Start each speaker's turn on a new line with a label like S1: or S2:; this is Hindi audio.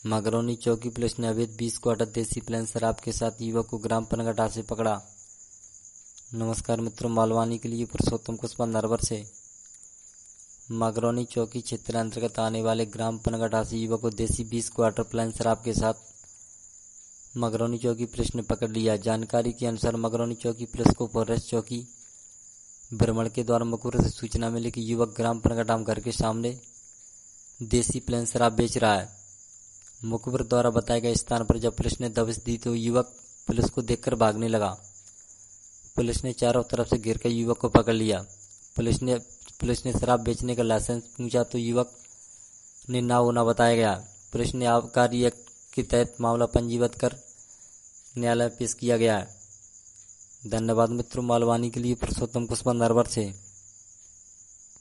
S1: मगरौनी चौकी पुलिस ने अवैध 20 क्वार्टर देसी प्लेन शराब के साथ युवक को ग्राम पनघटा से पकड़ा। नमस्कार मित्रों, मालवानी के लिए पुरुषोत्तम कुशवाहा नरवर से। मगरौनी चौकी क्षेत्र अंतर्गत आने वाले ग्राम पनघटा से युवक को देसी 20 क्वार्टर प्लेन शराब के साथ मगरौनी चौकी पुलिस ने पकड़ लिया। जानकारी के अनुसार मगरौनी चौकी पुलिस को फॉरेस्ट चौकी भ्रमण के द्वारा मुखबिर से सूचना मिली कि युवक ग्राम पनघटा घर के सामने देसी प्लेन शराब बेच रहा है। मुखबिर द्वारा बताए गए स्थान पर जब पुलिस ने दबिश दी तो युवक पुलिस को देखकर भागने लगा। पुलिस ने चारों तरफ से घेरकर युवक को पकड़ लिया। पुलिस ने शराब बेचने का लाइसेंस पूछा तो युवक ने ना होना बताया गया। पुलिस ने आबकारी एक्ट के तहत मामला पंजीबद्ध कर न्यायालय में पेश किया गया है। धन्यवाद मित्रों, मालवानी के लिए पुरुषोत्तम कुशवाहा नरवर से।